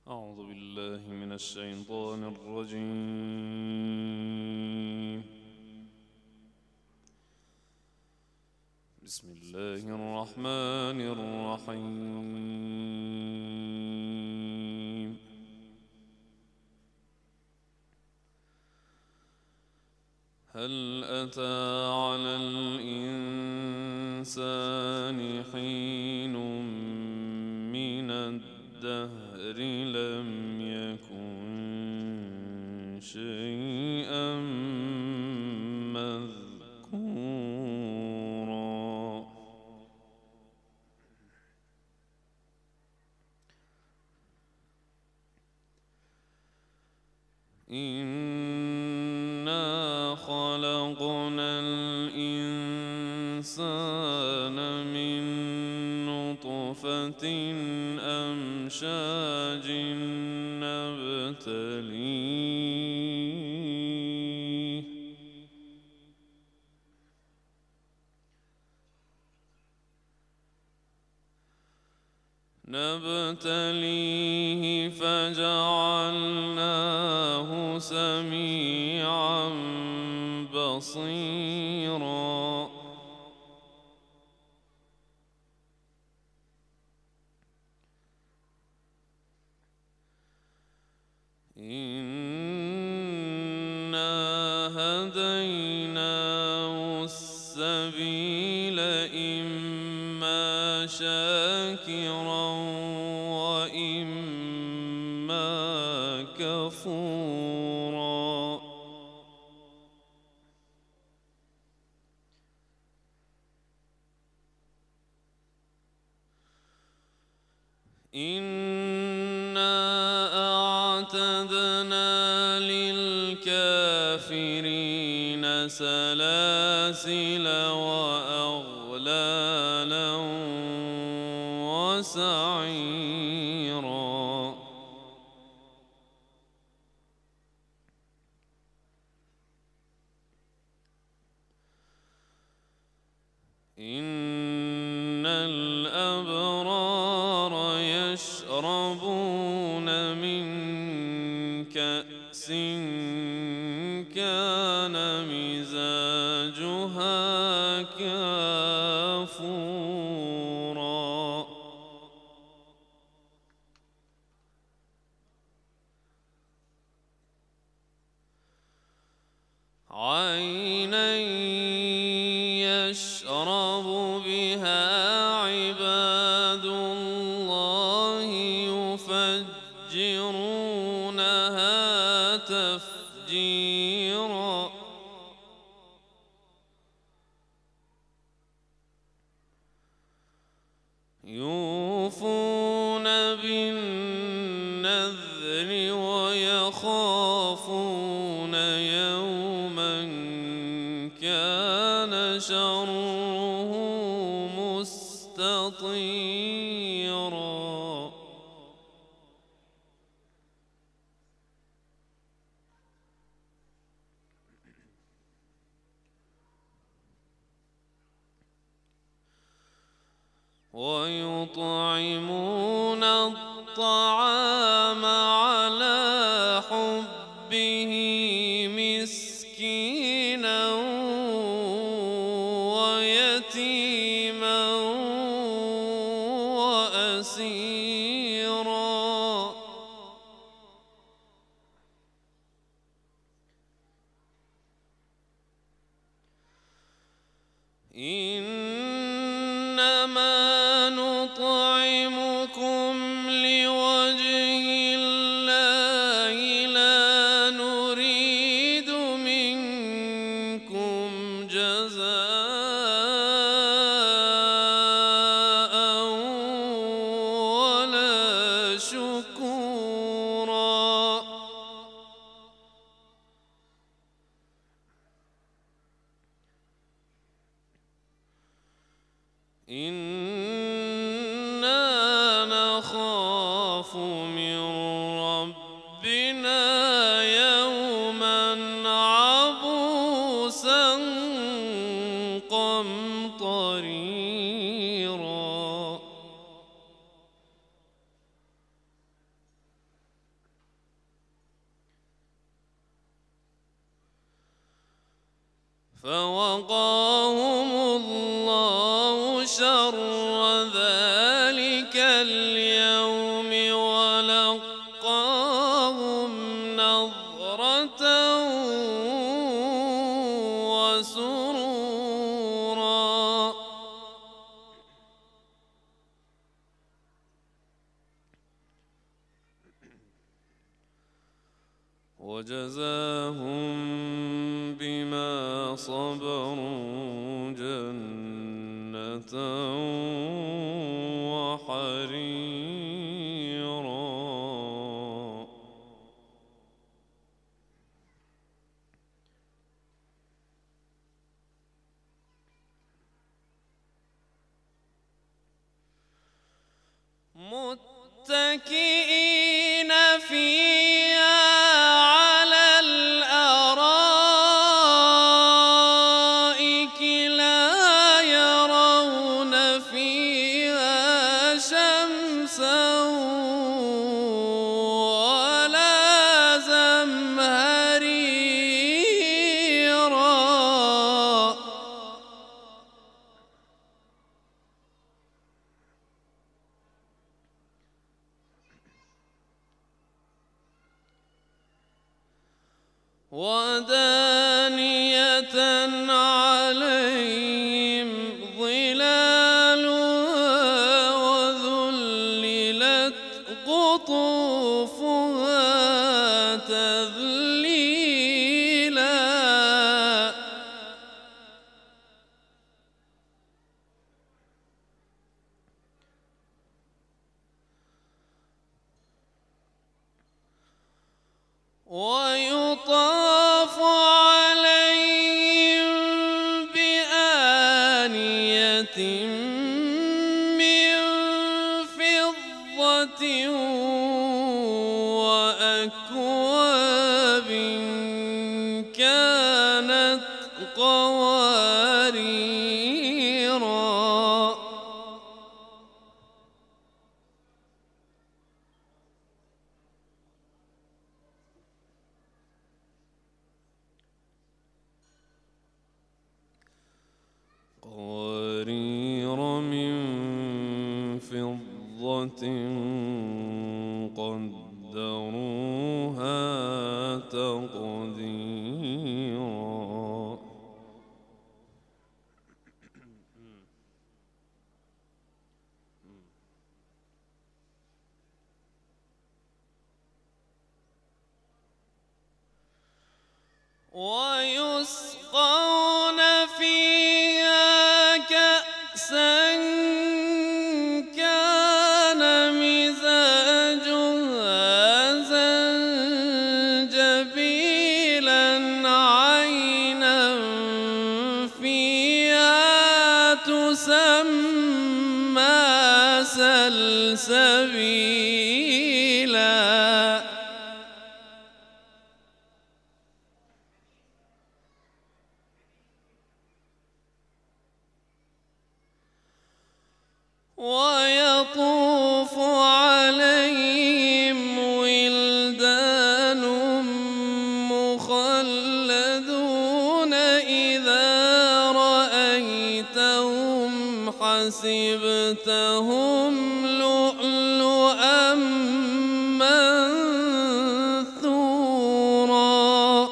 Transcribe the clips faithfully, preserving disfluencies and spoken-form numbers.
أعوذ بالله من الشيطان الرجيم. بسم الله الرحمن الرحيم. هل أتى على الإنسان حين من الدهر لم يكن شيئا مذكورا. إنا خلقنا الإنسان من نطفة أمشاج نبتليه نبتليه فجعلناه سميعا بصيرا. إنا هديناه السبيل إما شاكرا وإما كفورا. إنا أعتدنا للكافرين سلاسل وأغلالا وسعيرا. إن الأبرار يشربون من كأس كان مزاجها كافورا. عينا يشرب بها عباد الله يفجرونها تفجيرا. يوفون بالنذر ويخافون يوما كان شره مستطيرا. ويطعمون الطعام على حبه مسكينا ويتيما وأسيرا. إنما نطعمكم لوجه الله لا نريد منكم جزاء ولا شكورا. إنا نخاف من ربنا يوما عبوسا قمطريرا. فوقاهم الله شر ذلك اليوم ولقاهم نضرة وسرورا. وجزاهم بما صبروا جنة وحريرا. متكئين فيها على الأرائك لا يرون فيها شمسا ولا زمهريرا. ودانية عليهم ظلالها وذللت قطوفها تذليلا. ويطاف عليهم بآنية من فضة وأكواب كانت قواريرا. قوارير من فضة قدروها تقديرا. ويسقون فيها كأسا كان مزاجها زنجبيلا عينا فيها تسمى سلسبيلا. ويطوف عليهم ولدان مخلدون إذا رأيتهم حسبتهم لؤلؤا منثورا.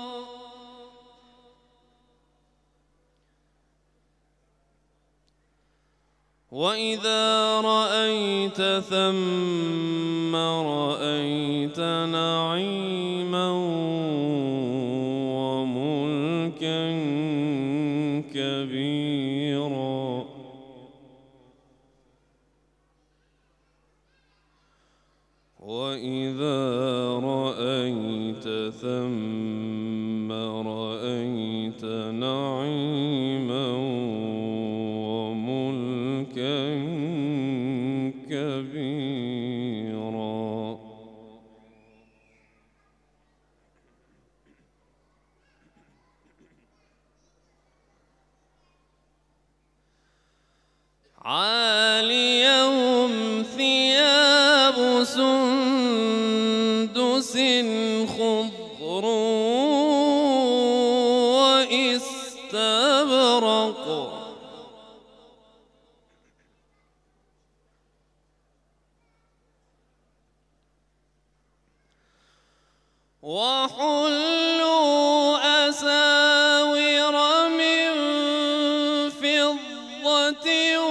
وإذا رأيت ثم رأيت نعيما وملكا كبيرا. وإذا رأيت ثم رأيت نعيما وملكا كبيرا. عاليهم ثياب سندس خضر وإستبرق وحلوا أساور من فضة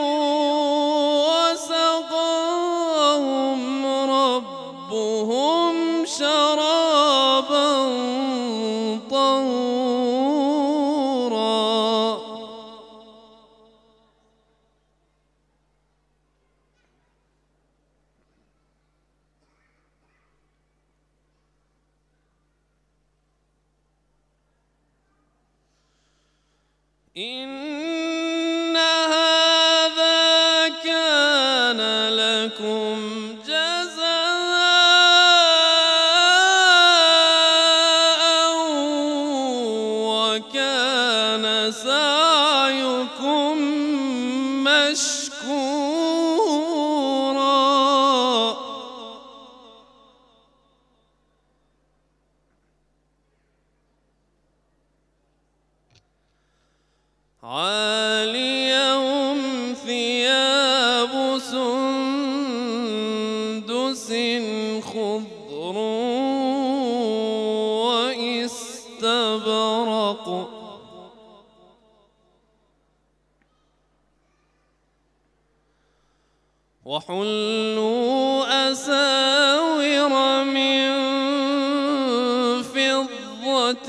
وسقاهم ربهم شرابا طهورا. إن هذا كان لكم جزاء وكان سعيكم مشكورا. عاليهم ثياب سندس خضر واستبرق وحلوا أساور من فضة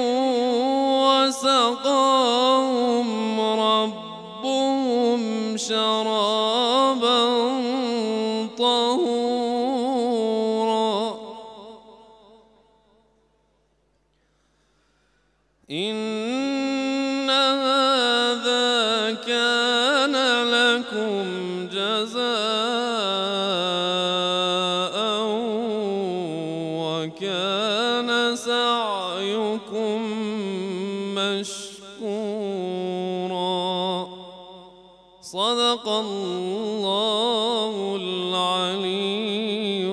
وسقاهم ربهم شرابا طهورا. إن هذا كان لكم جزاء وكان سعيكم مشكورا. صدق الله العلي